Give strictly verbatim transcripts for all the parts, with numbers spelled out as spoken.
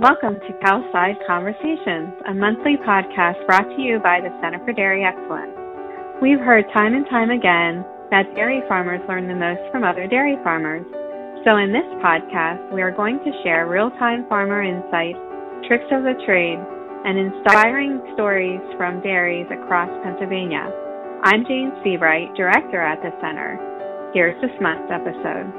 Welcome to Cowside Conversations, a monthly podcast brought to you by the Center for Dairy Excellence. We've heard time and time again that dairy farmers learn the most from other dairy farmers. So in this podcast, we are going to share real-time farmer insights, tricks of the trade, and inspiring stories from dairies across Pennsylvania. I'm Jane Seabright, Director at the Center. Here's this month's episode.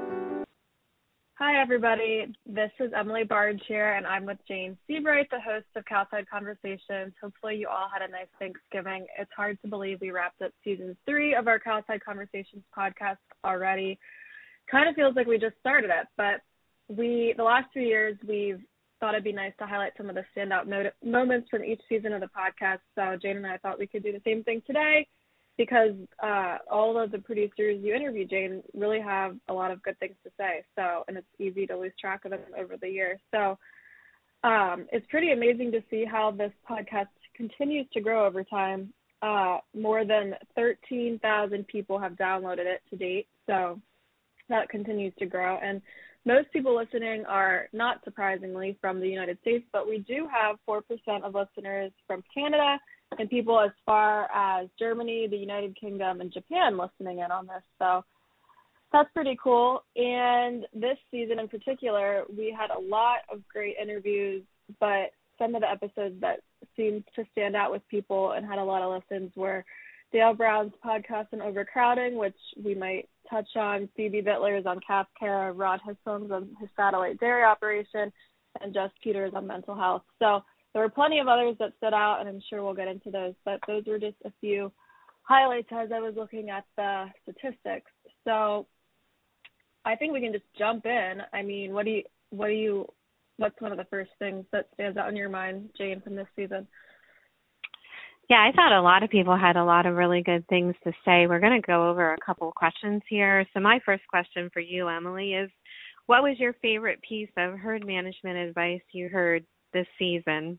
Hi, everybody. This is Emily Barge here, and I'm with Jane Seabright, the host of Cowside Conversations. Hopefully you all had a nice Thanksgiving. It's hard to believe we wrapped up season three of our Cowside Conversations podcast already. Kind of feels like we just started it, but we, the last three years, we've thought it'd be nice to highlight some of the standout mo- moments from each season of the podcast. So Jane and I thought we could do the same thing today, because uh, all of the producers you interview, Jane, really have a lot of good things to say. So, and it's easy to lose track of them over the years. So um, it's pretty amazing to see how this podcast continues to grow over time. Uh, more than thirteen thousand people have downloaded it to date. So that continues to grow. And most people listening are, not surprisingly, from the United States, but we do have four percent of listeners from Canada, and people as far as Germany, the United Kingdom, and Japan listening in on this. So that's pretty cool. And this season in particular, we had a lot of great interviews, but some of the episodes that seemed to stand out with people and had a lot of listens were Dale Brown's podcast on overcrowding, which we might touch on, Phoebe Bittler's on calf care, Rod Hislam's on his satellite dairy operation, and Jess Peters on mental health. So there were plenty of others that stood out, and I'm sure we'll get into those, but those were just a few highlights as I was looking at the statistics. So I think we can just jump in. I mean, what do you, what do you, what's one of the first things that stands out in your mind, Jane, from this season? Yeah, I thought a lot of people had a lot of really good things to say. We're going to go over a couple of questions here. So my first question for you, Emily, is what was your favorite piece of herd management advice you heard this season?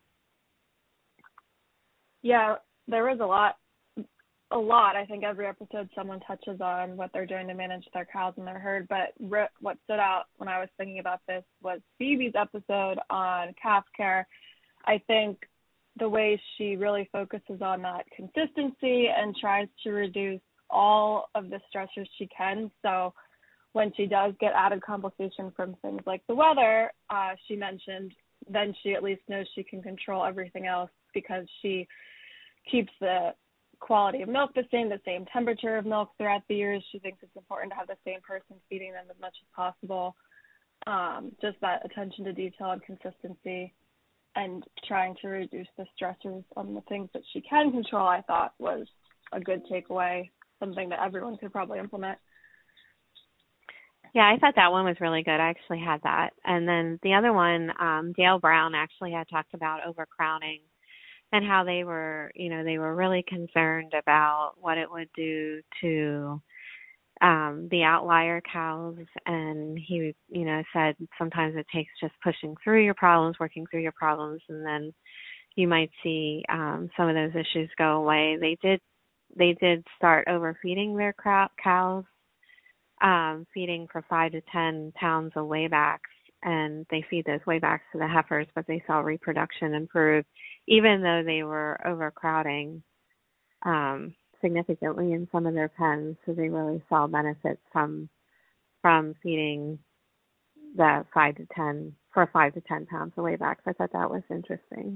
Yeah, there was a lot, a lot. I think every episode someone touches on what they're doing to manage their cows and their herd, but re- what stood out when I was thinking about this was Phoebe's episode on calf care. I think the way she really focuses on that consistency and tries to reduce all of the stressors she can. So when she does get added complication from things like the weather, uh, she mentioned, then she at least knows she can control everything else because she keeps the quality of milk the same, the same temperature of milk throughout the years. She thinks it's important to have the same person feeding them as much as possible. Um, just that attention to detail and consistency and trying to reduce the stressors on the things that she can control, I thought was a good takeaway, something that everyone could probably implement. Yeah, I thought that one was really good. I actually had that. And then the other one, um, Dale Brown actually had talked about overcrowding and how they were, you know, they were really concerned about what it would do to um, the outlier cows. And he, you know, said sometimes it takes just pushing through your problems, working through your problems, and then you might see um, some of those issues go away. They did, they did start overfeeding their cows. Um, feeding for five to ten pounds of waybacks, and they feed those waybacks to the heifers, but they saw reproduction improve, even though they were overcrowding um, significantly in some of their pens. So they really saw benefits from from feeding the five to ten for five to ten pounds of waybacks. I thought that was interesting.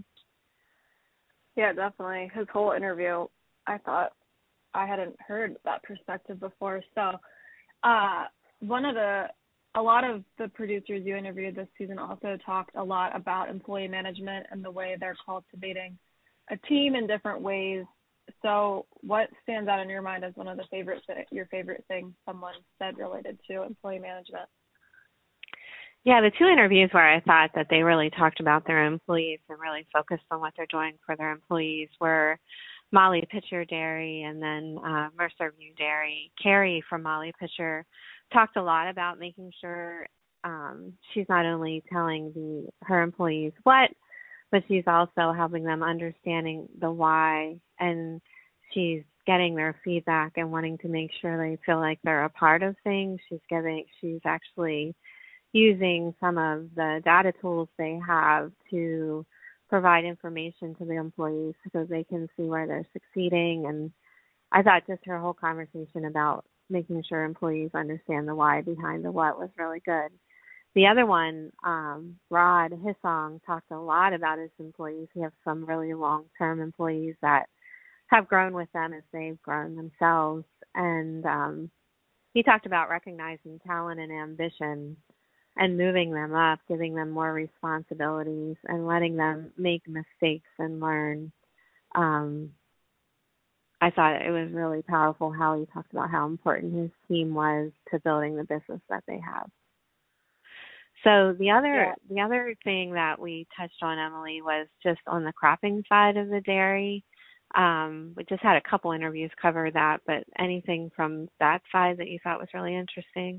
Yeah, definitely. His whole interview, I thought I hadn't heard that perspective before. So. Uh, one of the, a lot of the producers you interviewed this season also talked a lot about employee management and the way they're cultivating a team in different ways. So what stands out in your mind as one of the favorite, your favorite things someone said related to employee management? Yeah, the two interviews where I thought that they really talked about their employees and really focused on what they're doing for their employees were Molly Pitcher Dairy and then uh, Mercer View Dairy. Carrie from Molly Pitcher talked a lot about making sure um, she's not only telling the her employees what, but she's also helping them understanding the why, and she's getting their feedback and wanting to make sure they feel like they're a part of things. She's giving, she's actually using some of the data tools they have to provide information to the employees so they can see where they're succeeding. And I thought just her whole conversation about making sure employees understand the why behind the what was really good. The other one, um, Rod Hissong, talked a lot about his employees. He has some really long-term employees that have grown with them as they've grown themselves. And um, he talked about recognizing talent and ambition and moving them up, giving them more responsibilities and letting them make mistakes and learn. Um, I thought it was really powerful how he talked about how important his team was to building the business that they have. So the other yeah. the other thing that we touched on, Emily, was just on the cropping side of the dairy. Um, we just had a couple interviews cover that, but anything from that side that you thought was really interesting?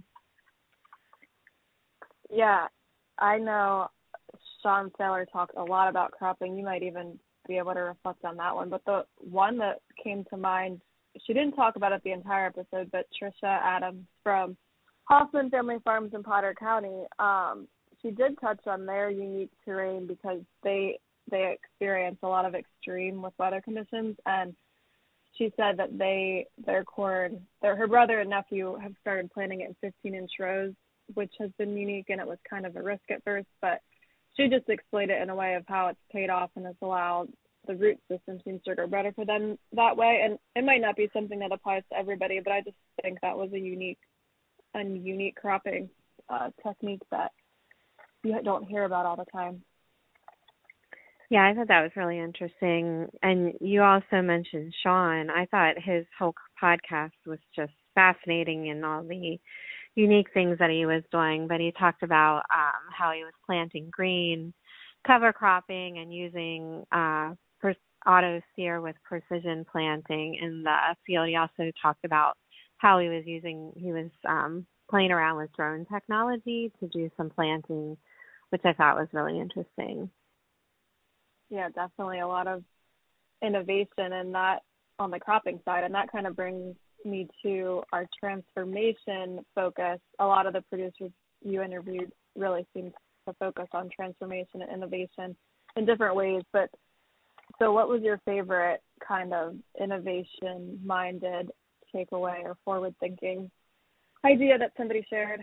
Yeah, I know Sean Saylor talked a lot about cropping. You might even be able to reflect on that one. But the one that came to mind, she didn't talk about it the entire episode, but Trisha Adams from Hoffman Family Farms in Potter County, um, she did touch on their unique terrain because they they experience a lot of extreme with weather conditions, and she said that they their corn, their her brother and nephew have started planting it in fifteen inch rows, which has been unique, and it was kind of a risk at first, but she just explained it in a way of how it's paid off and has allowed the root system seems to grow better for them that way. And it might not be something that applies to everybody, but I just think that was a unique a unique cropping uh, technique that you don't hear about all the time. Yeah, I thought that was really interesting. And you also mentioned Sean. I thought his whole podcast was just fascinating in all the unique things that he was doing. But he talked about um, how he was planting green, cover cropping, and using uh, per- auto steer with precision planting in the field. He also talked about how he was using, he was um, playing around with drone technology to do some planting, which I thought was really interesting. Yeah, definitely a lot of innovation in that on the cropping side. And that kind of brings me to our transformation focus. A lot of the producers you interviewed really seemed to focus on transformation and innovation in different ways. But so what was your favorite kind of innovation-minded takeaway or forward-thinking idea that somebody shared?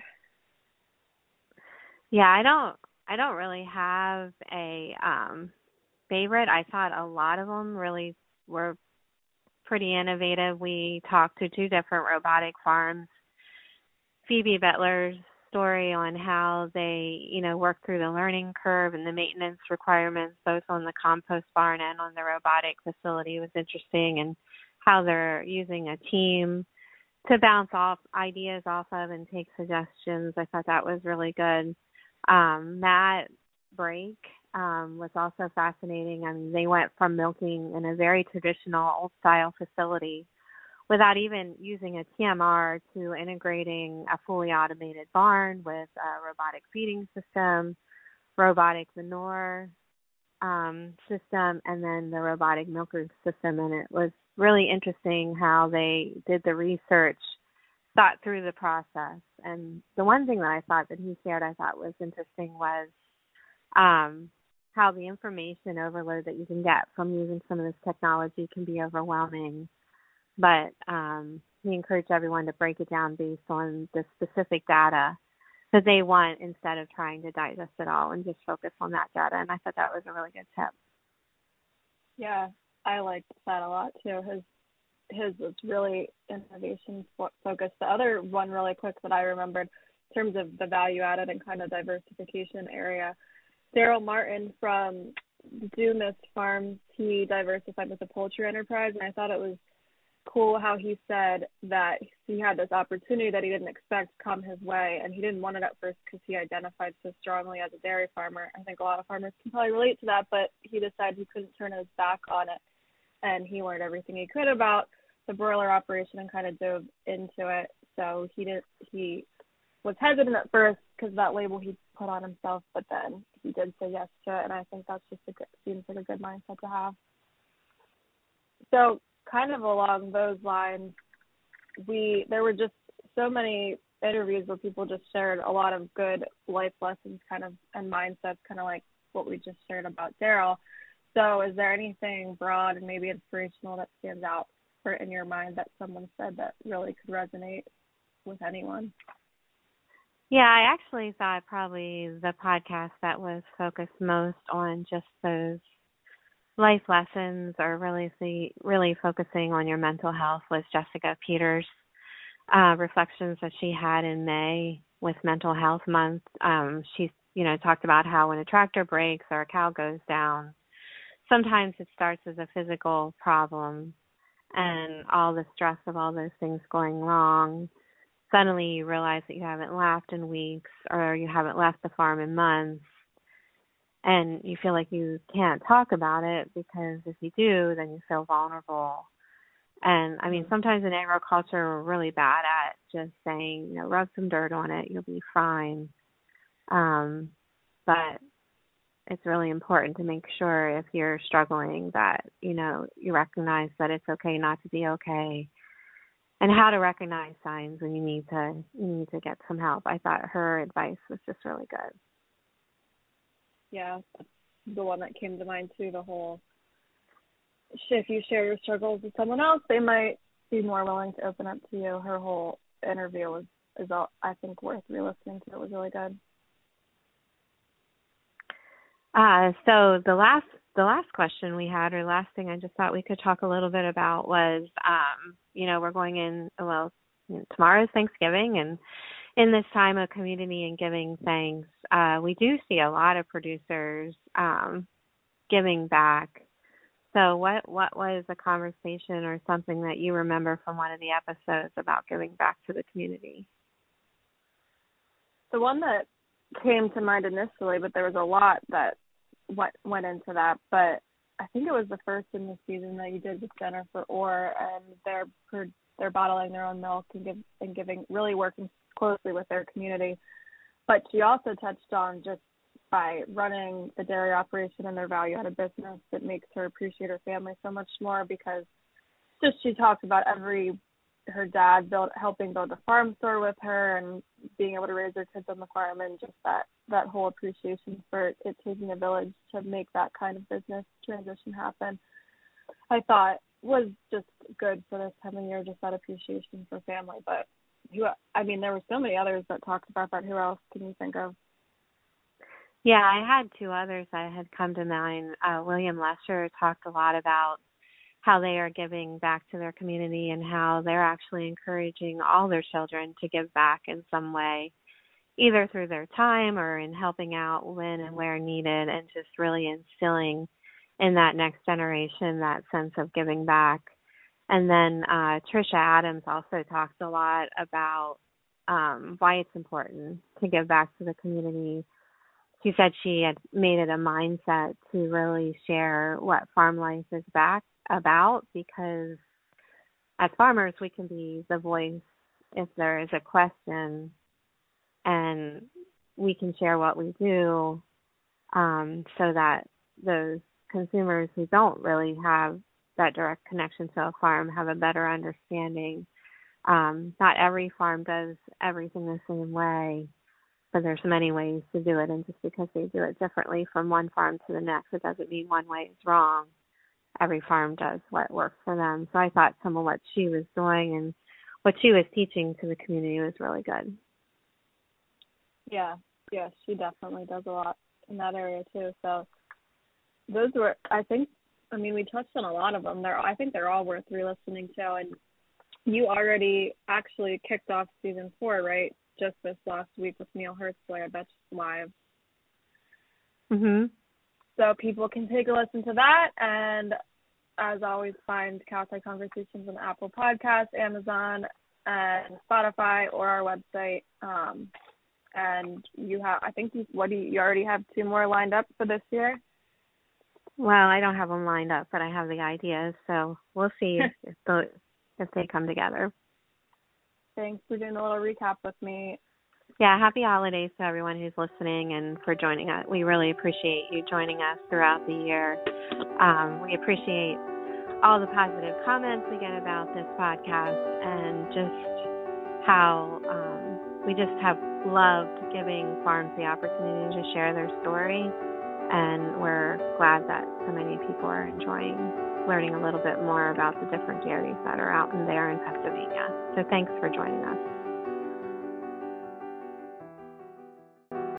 Yeah, I don't I don't really have a um, favorite. I thought a lot of them really were pretty innovative. We talked to two different robotic farms. Phoebe Bettler's story on how they, you know, work through the learning curve and the maintenance requirements, both on the compost barn and on the robotic facility, was interesting, and how they're using a team to bounce off ideas off of and take suggestions. I thought that was really good. Um, Matt Brake um, was also fascinating. I mean, they went from milking in a very traditional old-style facility without even using a T M R to integrating a fully automated barn with a robotic feeding system, robotic manure um, system, and then the robotic milker system. And it was really interesting how they did the research, thought through the process. And the one thing that I thought that he shared I thought was interesting was um, how the information overload that you can get from using some of this technology can be overwhelming. But um, he encouraged everyone to break it down based on the specific data that they want instead of trying to digest it all and just focus on that data. And I thought that was a really good tip. Yeah, I liked that a lot too. His his was really innovation focused. The other one really quick that I remembered in terms of the value added and kind of diversification area, Daryl Martin from Dumas Farms, he diversified with a poultry enterprise, and I thought it was cool how he said that he had this opportunity that he didn't expect come his way, and he didn't want it at first because he identified so strongly as a dairy farmer. I think a lot of farmers can probably relate to that, but he decided he couldn't turn his back on it, and he learned everything he could about the broiler operation and kind of dove into it. So he did he was hesitant at first because that label he put on himself, but then he did say yes to it, and I think that's just a good, seems like a good mindset to have. So kind of along those lines, we there were just so many interviews where people just shared a lot of good life lessons kind of and mindsets, kind of like what we just shared about Daryl. So is there anything broad and maybe inspirational that stands out for in your mind that someone said that really could resonate with anyone? Yeah, I actually thought probably the podcast that was focused most on just those life lessons or really see, really focusing on your mental health was Jessica Peters' uh, reflections that she had in May with Mental Health Month. Um, she, you know, talked about how when a tractor breaks or a cow goes down, sometimes it starts as a physical problem and all the stress of all those things going wrong. Suddenly you realize that you haven't laughed in weeks or you haven't left the farm in months, and you feel like you can't talk about it because if you do, then you feel vulnerable. And, I mean, sometimes in agriculture we're really bad at just saying, you know, rub some dirt on it, you'll be fine. Um, but it's really important to make sure if you're struggling that, you know, you recognize that it's okay not to be okay, and how to recognize signs when you need to you need to get some help. I thought her advice was just really good. Yeah, the one that came to mind too, the whole, if you share your struggles with someone else, they might be more willing to open up to you. Her whole interview was, is all, I think, worth re-listening to. It was really good. Uh, so the last the last question we had, or last thing I just thought we could talk a little bit about was, um, you know, we're going in, well, tomorrow is Thanksgiving, and in this time of community and giving thanks, uh, we do see a lot of producers um, giving back. So what, what was a conversation or something that you remember from one of the episodes about giving back to the community? The one that came to mind initially, but there was a lot that what went into that, but I think it was the first in the season that you did with Jennifer Orr, and they're they're bottling their own milk and give and giving, really working closely with their community. But she also touched on just by running the dairy operation and their value-added business, it makes her appreciate her family so much more, because just she talked about every her dad built helping build a farm store with her and being able to raise their kids on the farm, and just that that whole appreciation for it taking a village to make that kind of business transition happen, I thought was just good for this time of year, just that appreciation for family. But who, I mean, there were so many others that talked about that. Who else can you think of? Yeah, I had two others that had come to mind. Uh, William Lesher talked a lot about how they are giving back to their community and how they're actually encouraging all their children to give back in some way, either through their time or in helping out when and where needed, and just really instilling in that next generation that sense of giving back. And then uh, Trisha Adams also talked a lot about um, why it's important to give back to the community. She said she had made it a mindset to really share what farm life is back about, because as farmers we can be the voice if there is a question, and we can share what we do um, so that those consumers who don't really have that direct connection to a farm have a better understanding. Um, not every farm does everything the same way, but there's many ways to do it, and just because they do it differently from one farm to the next, it doesn't mean one way is wrong. Every farm does what works for them. So I thought some of what she was doing and what she was teaching to the community was really good. Yeah, yeah, she definitely does a lot in that area too. So those were, I think, I mean, we touched on a lot of them. They're, I think they're all worth re-listening to. And you already actually kicked off season four, right? Just this last week with Neil Hertzler, that's live. Mm-hmm. So people can take a listen to that, and as always, find Cowside Conversations on Apple Podcasts, Amazon, and Spotify, or our website. Um, and you have, I think, you, what do you, you already have two more lined up for this year? Well, I don't have them lined up, but I have the ideas, so we'll see if, the, if they come together. Thanks for doing a little recap with me. Yeah, happy holidays to everyone who's listening and for joining us. We really appreciate you joining us throughout the year. Um, we appreciate all the positive comments we get about this podcast, and just how um, we just have loved giving farms the opportunity to share their story, and we're glad that so many people are enjoying learning a little bit more about the different dairies that are out in there in Pennsylvania. So thanks for joining us.